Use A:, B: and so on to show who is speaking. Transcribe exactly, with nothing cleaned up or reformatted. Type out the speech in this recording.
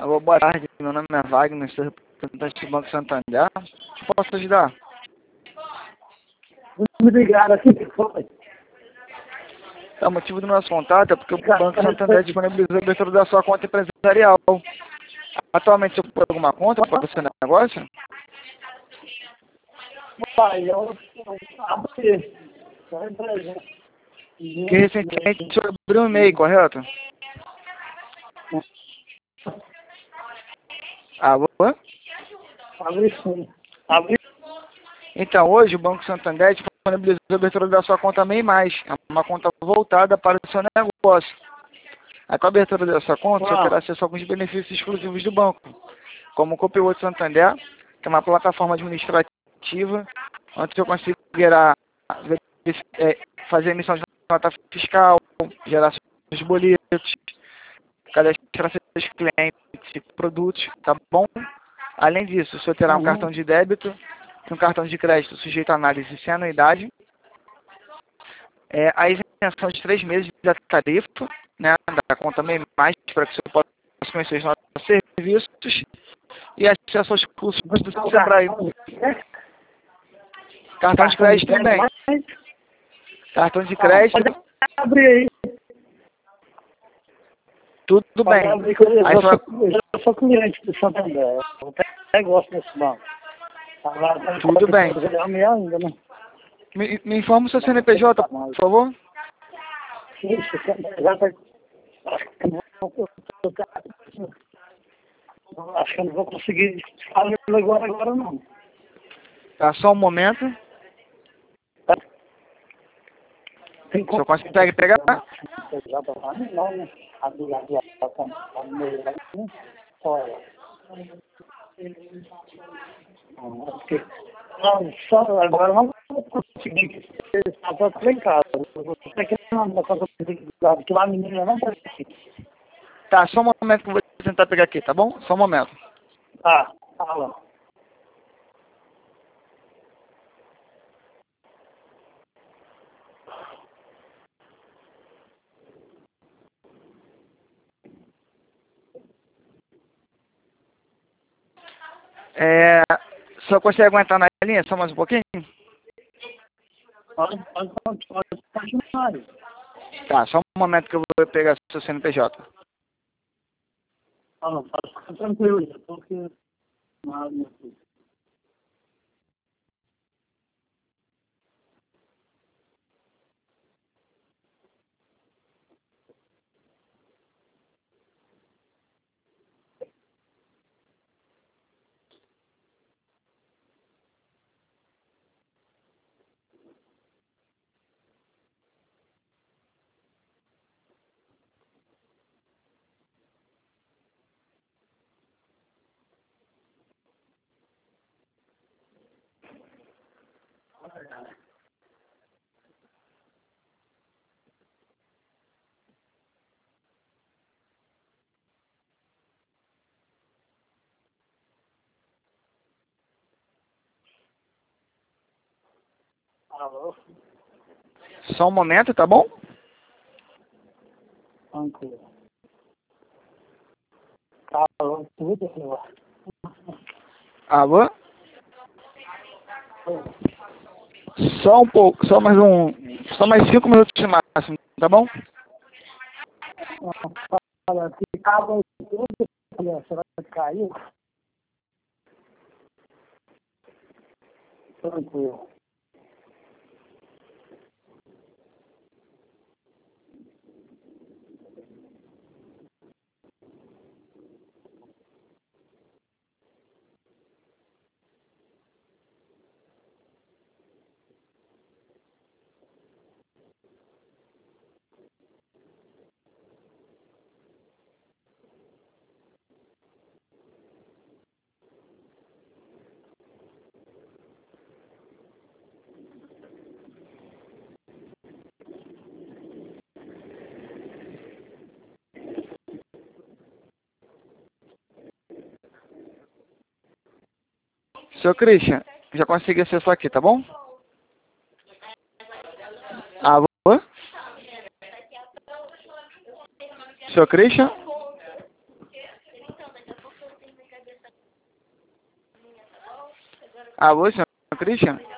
A: Alô, boa tarde, meu nome é Wagner, sou representante do Banco Santander. O que posso ajudar?
B: Muito obrigado. Aqui que foi.
A: É, o motivo do nosso contato é porque o Banco Santander disponibilizou a abertura da sua conta empresarial. Atualmente, você ocupou alguma conta para o seu negócio?
B: Pai, eu abri. Só empresa.
A: Que recentemente o senhor abriu um e-mail, correto? Alô?
B: Abri sim. Abri.
A: Então, hoje o Banco Santander disponibilizou a abertura da sua conta MEI Mais, é uma conta voltada para o seu negócio. A com a abertura dessa conta, você terá acesso a alguns benefícios exclusivos do banco, como o Copilot Santander, que é uma plataforma administrativa, onde você conseguirá é, fazer emissão de nota fiscal, geração de boletos, cadastrar seus clientes e produtos, tá bom? Além disso, o senhor terá um cartão de débito e um cartão de crédito sujeito a análise sem anuidade, é, a isenção de três meses da tarifa, né, da conta MEI Mais, para que você possa conhecer os nossos serviços e acesso aos cursos do Sebrae. Cartão de crédito também. Cartão de crédito.
B: Abri aí.
A: Tudo bem.
B: Eu,
A: Aí
B: eu,
A: vai...
B: sou, eu sou cliente do Santander. Eu até gosto desse banco. Agora,
A: Tudo bem.
B: Ainda, né?
A: Me, me informa o seu C N P J, por favor.
B: Isso, já tá... Acho que eu não vou conseguir falar agora, agora não.
A: Tá, só um momento.
B: Tem
A: O senhor consegue pegar?
B: Não, né? Não, só agora não vou conseguir. Está para em casa. Você quer que não que lá a menina não pode aqui.
A: Tá, só um momento que eu vou tentar pegar aqui, tá bom? Só um momento.
B: Tá, fala.
A: É, o senhor consegue aguentar na linha só mais um pouquinho?
B: Pode, pode, pode, pode continuar.
A: Tá, só um momento que eu vou pegar o seu C N P J.
B: Ah, não, pode ficar tranquilo, já tô aqui. Não, alô?
A: Só um momento, tá bom?
B: Tranquilo. Alô, tudo, senhor?
A: Alô? Só um pouco, só mais um, só mais cinco minutos de máximo, tá bom?
B: Olha, se acaba tudo, você vai cair. Tranquilo.
A: Seu Christian, já consegui acessar aqui, tá bom? Alô? Seu Christian? Alô, senhor Christian?